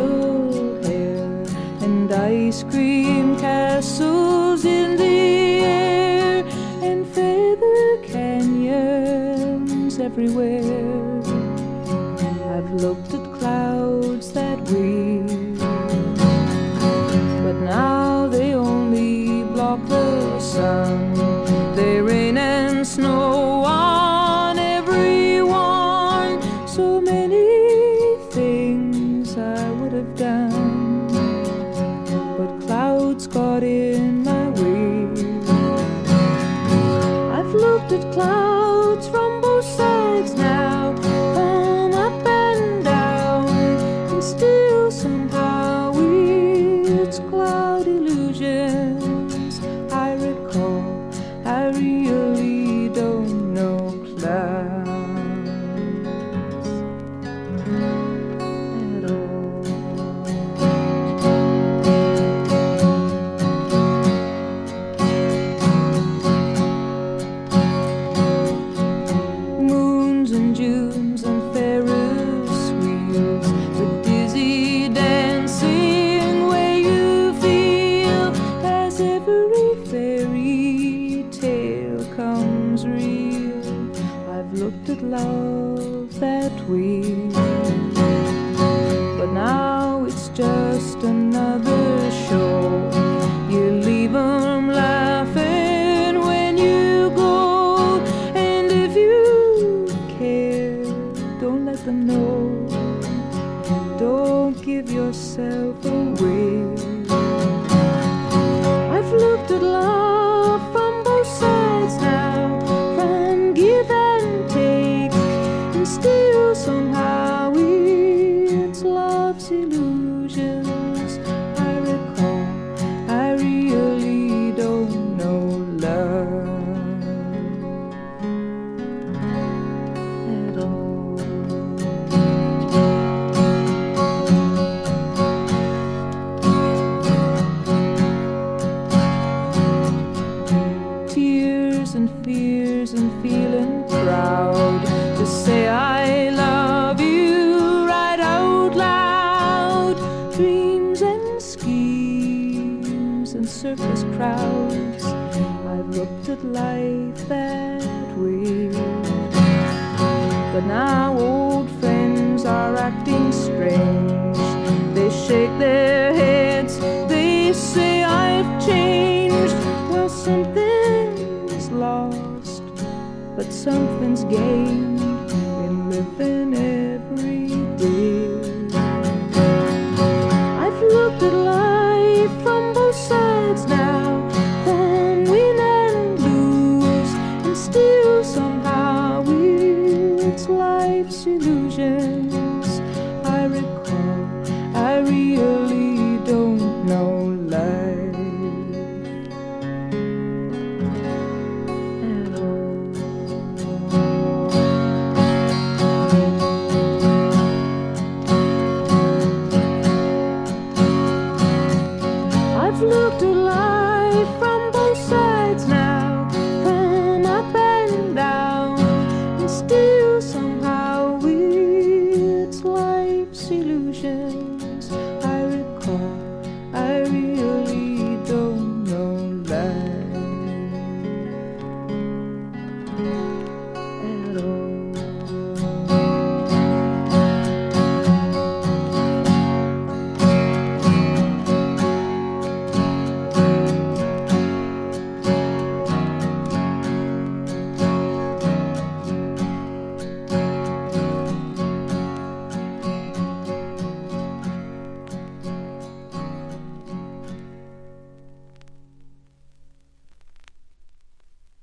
purple hair and ice cream castles in the air and feather canyons everywhere. I've looked at clouds that weep, but now they only block the sun. They rain and snow on everyone. So many things I would have done, but clouds got in my way. I've looked at clouds from both sides now, from up and down, and still somehow it's cloud illusions I recall. I really don't know clouds at all. Moons and Junes and Ferris wheels, the dizzy dancing way you feel as every fairy tale comes real. I've looked at love that way, but now it's just another show. You leave 'em laughing when you go, and if you care, don't let them know. Don't give yourself away. I've looked at love from both sides now, from give and take, and still somehow it's love's illusions I recall. I really don't know love at all. Tears and fears and feeling proud to say I love you right out loud. Dreams and schemes and circus crowds, I've looked at life that way, but now old friends are acting strange. They shake their heads, they say I've changed. Well, something's lost, but something's gained in living every day. I've looked at life from both sides now, from win and lose, and still somehow it's life's illusions I recall. I really